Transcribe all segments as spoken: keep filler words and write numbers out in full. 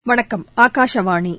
வணக்கம். ஆகாஷவாணி.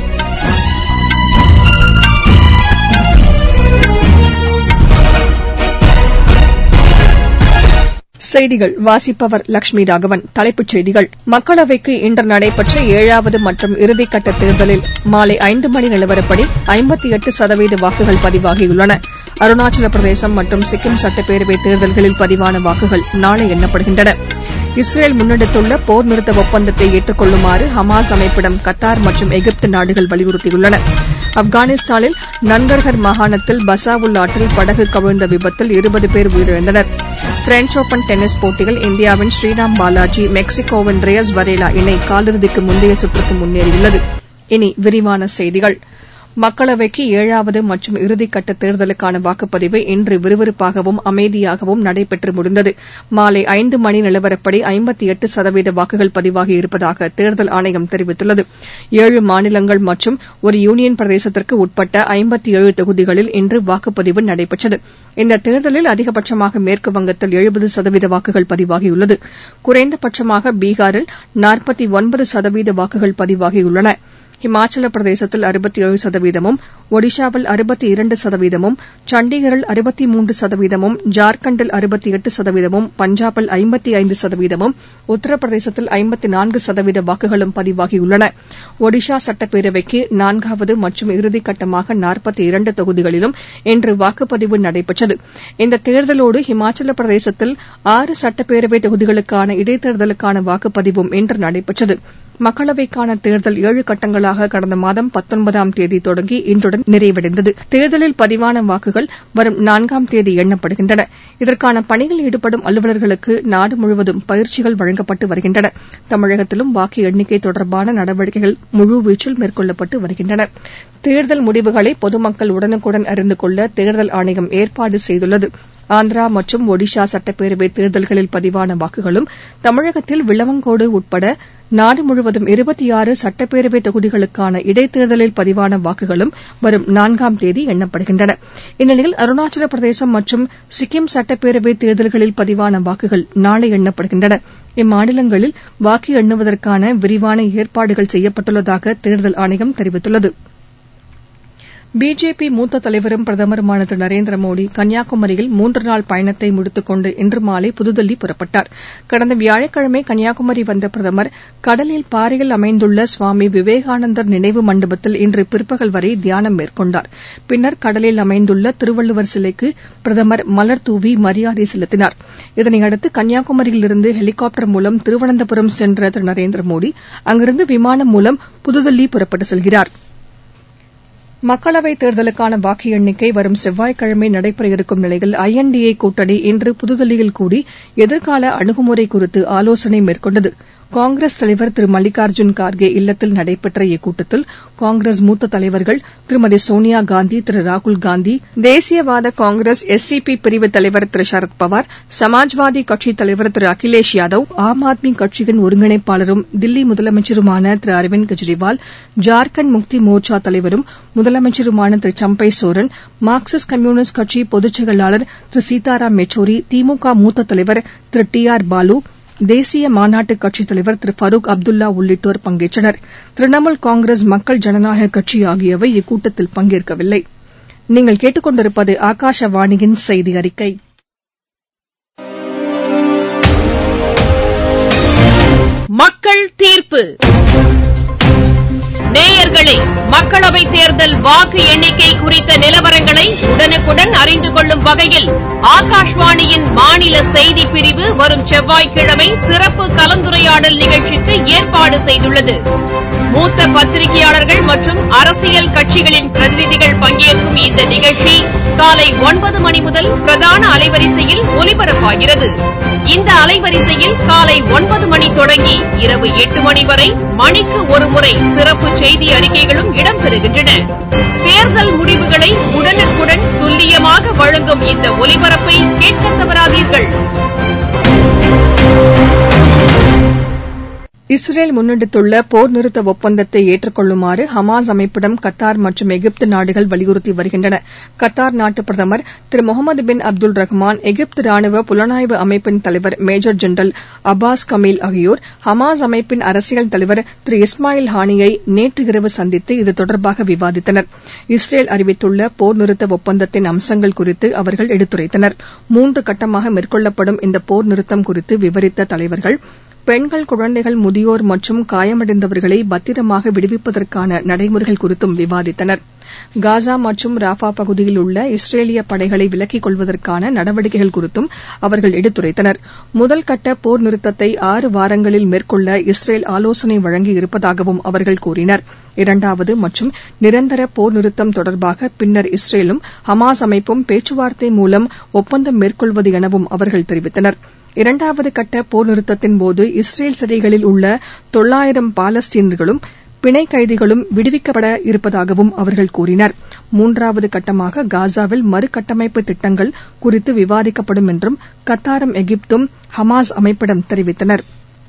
செய்திகள் வாசிப்பவர் லட்சுமி ராகவன். தலைப்புச் செய்திகள். மக்களவைக்கு இன்று நடைபெற்ற ஏழாவது மற்றும் இறுதிக்கட்ட தேர்தலில் மாலை ஐந்து மணி நிலவரப்படி ஐம்பத்தி எட்டு சதவீத வாக்குகள் பதிவாகியுள்ளன. அருணாச்சல பிரதேசம் மற்றும் சிக்கிம் சட்டப்பேரவைத் தேர்தல்களில் பதிவான வாக்குகள் நாளை எண்ணப்படுகின்றன. இஸ்ரேல் முன்னெடுத்துள்ள போர் நிறுத்த ஒப்பந்தத்தை ஏற்றுக் கொள்ளுமாறு ஹமாஸ் அமைப்பிடம் கத்தார் மற்றும் எகிப்து நாடுகள் வலியுறுத்தியுள்ளன. ஆப்கானிஸ்தானில் நன்கர்ஹர் மாகாணத்தில் பசாவுல் ஆற்றில் படகு கவிழ்ந்த விபத்தில் இருபது பேர் உயிரிழந்தனர். பிரெஞ்ச் ஒபன் டென்னிஸ் போட்டியில் இந்தியாவின் ஸ்ரீராம் பாலாஜி மெக்சிகோவின் ரேயஸ் வரேலா இணை காலிறுதிக்கு முந்தைய சுற்றுக்கு முன்னேறியுள்ளது. இனி விரிவான செய்திகள். மக்களவைக்கு ஏழாவது மற்றும் இறுதிக்கட்ட தேர்தலுக்கான வாக்குப்பதிவு இன்று விறுவிறுப்பாகவும் அமைதியாகவும் நடைபெற்று முடிந்தது. மாலை ஐந்து மணி நிலவரப்படி ஐம்பத்தி எட்டு சதவீத வாக்குகள் பதிவாகியிருப்பதாக தேர்தல் ஆணையம் தெரிவித்துள்ளது. ஏழு மாநிலங்கள் மற்றும் ஒரு யூனியன் பிரதேசத்திற்கு உட்பட்ட ஐம்பத்தி ஏழு தொகுதிகளில் இன்று வாக்குப்பதிவு நடைபெற்றது. இந்த தேர்தலில் அதிகபட்சமாக மேற்குவங்கத்தில் எழுபது சதவீத வாக்குகள் பதிவாகியுள்ளது. குறைந்தபட்சமாக பீகாரில் நாற்பத்தி ஒன்பது சதவீத வாக்குகள் பதிவாகியுள்ளன. இமாச்சல பிரதேசத்தில் அறுபத்தி ஏழு சதவீதமும், ஒடிஷாவில் அறுபத்தி இரண்டு சதவீதமும், சண்டிகரில் அறுபத்தி மூன்று சதவீதமும், ஜார்க்கண்டில் அறுபத்தி எட்டு சதவீதமும், பஞ்சாபில் ஐம்பத்தி ஐந்து சதவீதமும், உத்தரப்பிரதேசத்தில் ஐம்பத்தி நான்கு சதவீத வாக்குகளும் பதிவாகியுள்ளன. ஒடிஷா சட்டப்பேரவைக்கு நான்காவது மற்றும் இறுதிக்கட்டமாக நாற்பத்தி இரண்டு தொகுதிகளிலும் இன்று வாக்குப்பதிவு நடைபெற்றது. இந்த தேர்தலோடு இமாச்சல பிரதேசத்தில் ஆறு சட்டப்பேரவை தொகுதிகளுக்கான இடைத்தேர்தலுக்கான வாக்குப்பதிவும் இன்று நடைபெற்றது. மக்களவைக்கான தேர்தல் ஏழு கட்டங்களாக கடந்த மாதம் பத்தொன்பதாம் தேதி தொடங்கி இன்றுடன் நிறைவடைந்தது. தேர்தலில் பதிவான வாக்குகள் வரும் நான்காம் தேதி எண்ணப்படுகின்றன. இதற்கான பணியில் ஈடுபடும் அலுவலர்களுக்கு நாடு முழுவதும் பயிற்சிகள் வழங்கப்பட்டு வருகின்றன. தமிழகத்திலும் வாக்கு எண்ணிக்கை தொடர்பான நடவடிக்கைகள் முழுவீச்சில் மேற்கொள்ளப்பட்டு வருகின்றன. தேர்தல் முடிவுகளை பொதுமக்கள் உடனுக்குடன் அறிந்து கொள்ள தேர்தல் ஆணையம் ஏற்பாடு செய்துள்ளது. ஆந்திரா மற்றும் ஒடிஷா சட்டப்பேரவை தேர்தல்களில் பதிவான வாக்குகளும், தமிழகத்தில் விளவங்கோடு உட்பட நாடு முழுவதும் இருபத்தி ஆறு சட்டப்பேரவை தொகுதிகளுக்கான இடைத்தேர்தலில் பதிவான வாக்குகளும் வரும் நான்காம் தேதி எண்ணப்படுகின்றன. இந்நிலையில் அருணாச்சல பிரதேசம் மற்றும் சிக்கிம் சட்டப்பேரவை தேர்தல்களில் பதிவான வாக்குகள் நாளை எண்ணப்படுகின்றன. இம்மாநிலங்களில் வாக்கு எண்ணுவதற்கான விரிவான ஏற்பாடுகள் செய்யப்பட்டுள்ளதாக தேர்தல் ஆணையம் தெரிவித்துள்ளது. பிஜேபி மூத்த தலைவரும் பிரதமருமான திரு நரேந்திர மோடி கன்னியாகுமரியில் மூன்று நாள் பயணத்தை முடித்துக் கொண்டு இன்று மாலை புதுதில்லி புறப்பட்டார். கடந்த வியாழக்கிழமை கன்னியாகுமரி வந்த பிரதமர் கடலில் பாறையில் அமைந்துள்ள சுவாமி விவேகானந்தர் நினைவு மண்டபத்தில் இன்று பிற்பகல் வரை தியானம் மேற்கொண்டார். பின்னர் கடலில் அமைந்துள்ள திருவள்ளுவர் சிலைக்கு பிரதமர் மலர் தூவி மரியாதை செலுத்தினார். இதனையடுத்து கன்னியாகுமரியிலிருந்து ஹெலிகாப்டர் மூலம் திருவனந்தபுரம் சென்ற திரு நரேந்திர மோடி அங்கிருந்து விமானம் மூலம் புதுதில்லி புறப்பட்டு செல்கிறார். மக்களவைத் தேர்தலுக்கான வாக்கு எண்ணிக்கை வரும் செவ்வாய்க்கிழமை நடைபெற இருக்கும் நிலையில் ஐ என் டி ஏ கூட்டணி இன்று புதுதில்லியில் கூடி எதிர்கால அணுகுமுறை குறித்து ஆலோசனை மேற்கொண்டது. காங்கிரஸ் தலைவர் திரு மல்லிகார்ஜுன் கார்கே இல்லத்தில் நடைபெற்ற இக்கூட்டத்தில் காங்கிரஸ் மூத்த தலைவர்கள் திருமதி சோனியா காந்தி, திரு ராகுல்காந்தி, தேசியவாத காங்கிரஸ் எஸ் சி பி பிரிவு தலைவர் திரு சரத்பவார், சமாஜ்வாதி கட்சித் தலைவர் திரு அகிலேஷ் யாதவ், ஆம் ஆத்மி கட்சியின் ஒருங்கிணைப்பாளரும் தில்லி முதலமைச்சருமான திரு அரவிந்த் கெஜ்ரிவால், ஜார்க்கண்ட் முக்தி மோர்ச்சா தலைவரும் முதலமைச்சருமான திரு சம்பை சோரன், மார்க்சிஸ்ட் கம்யூனிஸ்ட் கட்சி பொதுச் செயலாளர் திரு சீதாராம் யெச்சூரி, திமுக மூத்த தலைவர் திரு டி ஆர் பாலு, தேசிய மாநாட்டுக் கட்சித் தலைவர் திரு ஃபரூக் அப்துல்லா உள்ளிட்டோர் பங்கேற்றனர். திரிணாமுல் காங்கிரஸ், மக்கள் ஜனநாயக கட்சி ஆகியவை இக்கூட்டத்தில் பங்கேற்கவில்லை. நீங்கள் கேட்டுக் கொண்டிருப்பது ஆகாஷவாணியின் செய்தி அறிக்கை. மக்கள் தீர்ப்பு. நேயர்களே, மக்களவைத் தேர்தல் வாக்கு எண்ணிக்கை குறித்த நிலவரங்களை உடனுக்குடன் அறிந்து கொள்ளும் வகையில் ஆகாஷ்வாணியின் மாநில செய்திப் பிரிவு வரும் செவ்வாய்க்கிழமை சிறப்பு கலந்துரையாடல் நிகழ்ச்சிக்கு ஏற்பாடு செய்துள்ளது. மூத்த பத்திரிகையாளர்கள் மற்றும் அரசியல் கட்சிகளின் பிரதிநிதிகள் பங்கேற்கும் இந்த நிகழ்ச்சி காலை ஒன்பது மணி முதல் பிரதான அலைவரிசையில் ஒலிபரப்பாகிறது. இந்த அலைவரிசையில் காலை ஒன்பது மணி தொடங்கி இரவு எட்டு மணி வரை மணிக்கு ஒருமுறை சிறப்பு செய்தி அறிக்கைகளும் இடம்பெறுகின்றன. தேர்தல் முடிவுகளை உடனுக்குடன் துல்லியமாக வழங்கும் இந்த ஒலிபரப்பை கேட்க தவறாதீர்கள். இஸ்ரேல் முன்னெடுத்துள்ள போர் நிறுத்த ஒப்பந்தத்தை ஏற்றுக் கொள்ளுமாறு ஹமாஸ் அமைப்பிடம் கத்தார் மற்றும் எகிப்து நாடுகள் வலியுறுத்தி வருகின்றன. கத்தார் நாட்டு பிரதமர் திரு முகமது பின் அப்துல் ரஹ்மான், எகிப்து ராணுவ புலனாய்வு அமைப்பின் தலைவர் மேஜர் ஜெனரல் அப்பாஸ் கமீல் ஆகியோர் ஹமாஸ் அமைப்பின் அரசியல் தலைவர் திரு இஸ்மாயில் ஹானியை நேற்று இரவு சந்தித்து இது தொடர்பாக விவாதித்தனர். இஸ்ரேல் அறிவித்துள்ள போர் நிறுத்த ஒப்பந்தத்தின் அம்சங்கள் குறித்து அவர்கள் எடுத்துரைத்தனர். மூன்று கட்டமாக மேற்கொள்ளப்படும் இந்த போர் நிறுத்தம் குறித்து விவரித்த தலைவர்கள், பெண்கள், குழந்தைகள், முதியோர் மற்றும் காயமடைந்தவர்களை பத்திரமாக விடுவிப்பதற்கான நடைமுறைகள் குறித்தும் விவாதித்தனர். காசா மற்றும் ராஃபா பகுதியில் உள்ள இஸ்ரேலிய படைகளை விலக்கிக் கொள்வதற்கான நடவடிக்கைகள் குறித்தும் அவர்கள் எடுத்துரைத்தனர். முதல் கட்ட போர் நிறுத்தத்தை ஆறு வாரங்களில் மேற்கொள்ள இஸ்ரேல் ஆலோசனை வழங்கி இருப்பதாகவும் அவர்கள் கூறினர். இரண்டாவது மற்றும் நிரந்தர போர் நிறுத்தம் தொடர்பாக பின்னர் இஸ்ரேலும் ஹமாஸ் அமைப்பும் பேச்சுவார்த்தை மூலம் ஒப்பந்தம் மேற்கொள்வது எனவும் அவர்கள் தெரிவித்தனர். இரண்டாவது கட்ட போர் நிறுத்தத்தின்போது இஸ்ரேல் சிறைகளில் உள்ள தொள்ளாயிரம் பாலஸ்தீனர்களும் பிணை கைதிகளும் விடுவிக்கப்பட இருப்பதாகவும் அவர்கள் கூறினர். மூன்றாவது கட்டமாக காசாவில் மறுகட்டமைப்பு திட்டங்கள் குறித்து விவாதிக்கப்படும் என்றும் கத்தாரும் எகிப்தும் ஹமாஸ் அமைப்பிடம் தெரிவித்தனர்.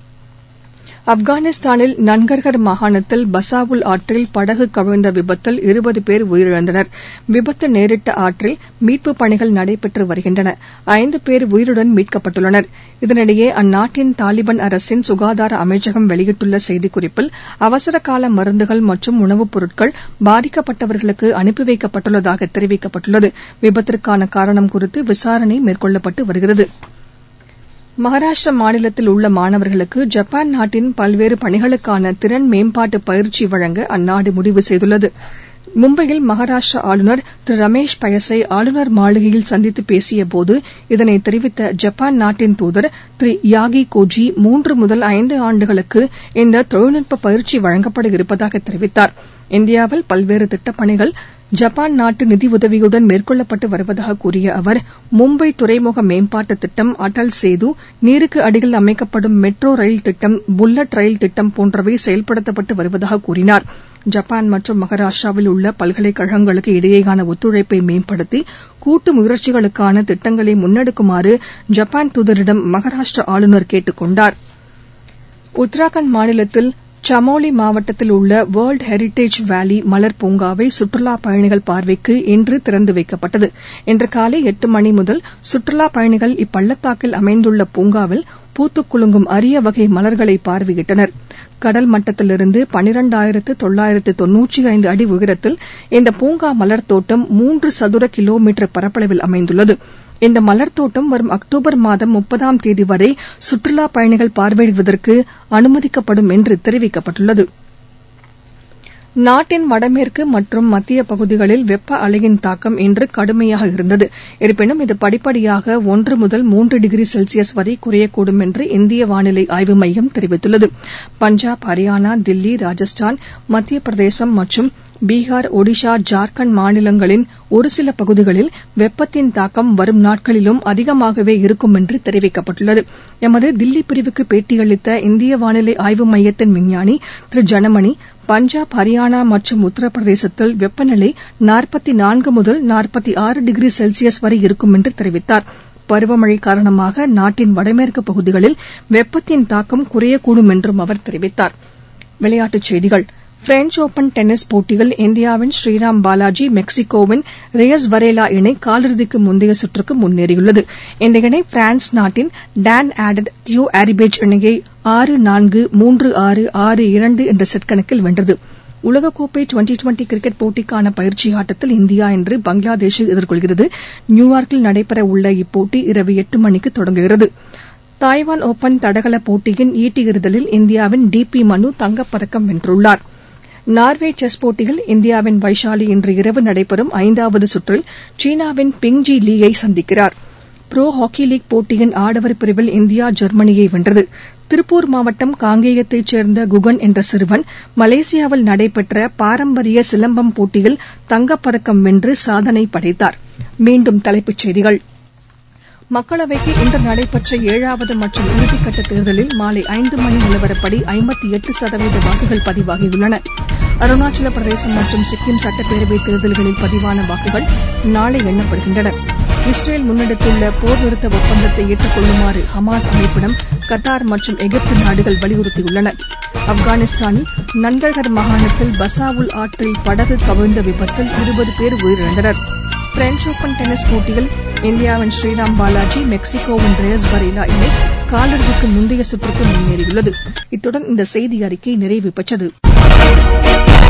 ஆப்கானிஸ்தானில் நன்கர்ஹர் மாகாணத்தில் பசாவுல் ஆற்றில் படகு கவிழ்ந்த விபத்தில் இருபது பேர் உயிரிழந்தனர். விபத்து நேரிட்ட ஆற்றில் மீட்புப் பணிகள் நடைபெற்று வருகின்றன. ஐந்து பேர் உயிருடன் மீட்கப்பட்டுள்ளனர். இதனிடையே அந்நாட்டின் தாலிபான் அரசின் சுகாதார அமைச்சகம் வெளியிட்டுள்ள செய்திக்குறிப்பில் அவசரகால மருந்துகள் மற்றும் உணவுப் பொருட்கள் பாதிக்கப்பட்டவர்களுக்கு அனுப்பி வைக்கப்பட்டுள்ளதாக தெரிவிக்கப்பட்டுள்ளது. விபத்திற்கான காரணம் குறித்து விசாரணை மேற்கொள்ளப்பட்டு வருகிறது. மகாராஷ்டிரா மாநிலத்தில் உள்ள மாணவர்களுக்கு ஜப்பான் நாட்டின் பல்வேறு பணிகளுக்கான திறன் மேம்பாட்டு பயிற்சி வழங்க அந்நாடு முடிவு செய்துள்ளது. மும்பையில் மகாராஷ்டிரா ஆளுநர் திரு ரமேஷ் பயஸை ஆளுநர் மாளிகையில் சந்தித்து பேசியபோது இதனை தெரிவித்த ஜப்பான் நாட்டின் தூதர் திரு யாகி கோஜி, மூன்று முதல் ஐந்து ஆண்டுகளுக்கு இந்த தொழில்நுட்ப பயிற்சி வழங்கப்பட இருப்பதாக தெரிவித்தார். இந்தியாவில் பல்வேறு திட்டப்பணிகள் ஜப்பான் நாட்டு நிதியுதவியுடன் மேற்கொள்ளப்பட்டு வருவதாக கூறிய அவர், மும்பை துறைமுக மேம்பாட்டு திட்டம், அடல் சேது, நீருக்கு அடியில் அமைக்கப்படும் மெட்ரோ ரயில் திட்டம், புல்லட் ரயில் திட்டம் போன்றவை செயல்படுத்தப்பட்டு வருவதாக கூறினார். ஜப்பான் மற்றும் மகாராஷ்டிராவில் உள்ள பல்கலைக்கழகங்களுக்கு இடையேயான ஒத்துழைப்பை மேம்படுத்தி கூட்டு முயற்சிகளுக்கான திட்டங்களை முன்னெடுக்குமாறு ஜப்பான் தூதரிடம் மகாராஷ்டிரா ஆளுநர் கேட்டுக் கொண்டார். உத்தராகண்ட் மாநிலத்தில் சமோலி மாவட்டத்தில் உள்ள வேர்ல்டு ஹெரிடேஜ் வேலி மலர் பூங்காவை சுற்றுலாப் பயணிகள் பார்வைக்கு இன்று திறந்து வைக்கப்பட்டது. இன்று காலை எட்டு மணி முதல் சுற்றுலாப் பயணிகள் இப்பள்ளத்தாக்கில் அமைந்துள்ள பூங்காவில் பூத்துக் குலுங்கும் அரிய வகை மலர்களை பார்வையிட்டனர். கடல் மட்டத்திலிருந்து பன்னிரண்டாயிரத்து தொள்ளாயிரத்து தொன்னூற்றி ஐந்து அடி உயரத்தில் இந்த பூங்கா மலர் தோட்டம் மூன்று சதுர கிலோமீட்டர் பரப்பளவில் அமைந்துள்ளது. இந்த மலர் தோட்டம் வரும் அக்டோபர் மாதம் முப்பதாம் தேதி வரை சுற்றுலாப் பயணிகள் பார்வையிடுவதற்கு அனுமதிக்கப்படும் என்று தெரிவிக்கப்பட்டுள்ளது. நாட்டின் வடமேற்கு மற்றும் மத்திய பகுதிகளில் வெப்ப அலையின் தாக்கம் இன்று கடுமையாக இருந்தது. இருப்பினும் இது படிப்படியாக ஒன்று முதல் மூன்று டிகிரி செல்சியஸ் வரை குறையக்கூடும் என்று இந்திய வானிலை ஆய்வு மையம் தெரிவித்துள்ளது. பஞ்சாப், ஹரியானா, தில்லி, ராஜஸ்தான், மத்திய பிரதேசம் மற்றும் பீகார், ஒடிஷா, ஜார்க்கண்ட் மாநிலங்களின் ஒரு சில பகுதிகளில் வெப்பத்தின் தாக்கம் வரும் நாட்களிலும் அதிகமாகவே இருக்கும் என்று தெரிவிக்கப்பட்டுள்ளது. எமது தில்லி பிரிவுக்கு பேட்டியளித்த இந்திய வானிலை ஆய்வு மையத்தின் விஞ்ஞானி திரு ஜனமணி, பஞ்சாப், ஹரியானா மற்றும் உத்தரப்பிரதேசத்தில் வெப்பநிலை நாற்பத்தி நான்கு முதல் நாற்பத்தி ஆறு டிகிரி செல்சியஸ் வரை இருக்கும் என்று தெரிவித்தார். பருவமழை காரணமாக நாட்டின் வடமேற்கு பகுதிகளில் வெப்பத்தின் தாக்கம் குறையக்கூடும் என்றும் அவர் தெரிவித்தார். விளையாட்டுச் செய்திகள். பிரெஞ்ச் ஒபன் டென்னிஸ் போட்டியில் இந்தியாவின் ஸ்ரீராம் பாலாஜி, மெக்சிகோவின் ரேயஸ் வரேலா இணை காலிறுதிக்கு முந்தைய சுற்றுக்கு முன்னேறியுள்ளது. இந்த இணை பிரான்ஸ் நாட்டின் டான் ஆடட் தியோ ஆரிபேஜ் இணையை ஆறு நான்கு, மூன்று ஆறு, ஆறு இரண்டு என்ற செட் கணக்கில் வென்றது. உலகக்கோப்பை டுவெண்டி டுவெண்டி கிரிக்கெட் போட்டிக்கான பயிற்சி ஆட்டத்தில் இந்தியா இன்று பங்களாதேஷை எதிர்கொள்கிறது. நியூயார்க்கில் நடைபெற உள்ள இப்போட்டி இரவு எட்டு மணிக்கு தொடங்குகிறது. தாய்வான் ஒபன் தடகள போட்டியின் ஈட்டி எறிதலில் இந்தியாவின் டி பி மனு தங்கப்பதக்கம் வென்றுள்ளார். நார்வே செஸ் போட்டியில் இந்தியாவின் வைஷாலி இன்று இரவு நடைபெறும் ஐந்தாவது சுற்றில் சீனாவின் பிங் ஜி லீயை சந்திக்கிறார். புரோ ஹாக்கி லீக் போட்டியின் ஆடவர் பிரிவில் இந்தியா ஜெர்மனியை வென்றது. திருப்பூர் மாவட்டம் காங்கேயத்தைச் சேர்ந்த குகன் என்ற சிறுவன் மலேசியாவில் நடைபெற்ற பாரம்பரிய சிலம்பம் போட்டியில் தங்கப்பதக்கம் வென்று சாதனை படைத்தார். மீண்டும் தலைப்புச் செய்திகள். மக்களவைக்கு இன்று நடைபெற்ற ஏழாவது மற்றும் இறுதிக்கட்ட தேர்தலில் மாலை ஐந்து மணி நிலவரப்படி ஐம்பத்தி எட்டு சதவீத வாக்குகள் பதிவாகியுள்ளன. அருணாச்சல பிரதேசம் மற்றும் சிக்கிம் சட்டப்பேரவை தேர்தல்களில் பதிவான வாக்குகள் நாளை எண்ணப்படுகின்றன. இஸ்ரேல் முன்னெடுத்துள்ள போர் நிறுத்த ஒப்பந்தத்தை ஏற்றுக் கொள்ளுமாறு ஹமாஸ் அமைப்பிடம் கத்தார் மற்றும் எகிப்து நாடுகள் வலியுறுத்தியுள்ளன. ஆப்கானிஸ்தானில் நன்கர்ஹர் மாகாணத்தில் பசாவுல் ஆற்றில் படகு கவிழ்ந்த விபத்தில் இருபது பேர் உயிரிழந்தனர். பிரெஞ்ச் ஓபன் டென்னிஸ் போட்டியில் இந்தியாவின் ஸ்ரீராம் பாலாஜி மெக்சிகோவின் ரேஸ் வரேலா இணை காலிறுதிக்கு முந்தைய சுற்றுக்கு முன்னேறியுள்ளது. இத்துடன் இந்த செய்தி அறிக்கை நிறைவு பெற்றது.